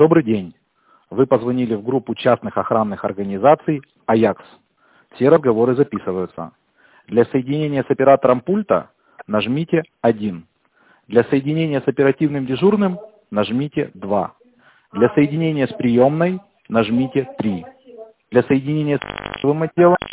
Добрый день. Вы позвонили в группу частных охранных организаций «Аякс». Все разговоры записываются. Для соединения с оператором пульта нажмите 1. Для соединения с оперативным дежурным нажмите 2. Для соединения с приемной нажмите 3. Для соединения с отделом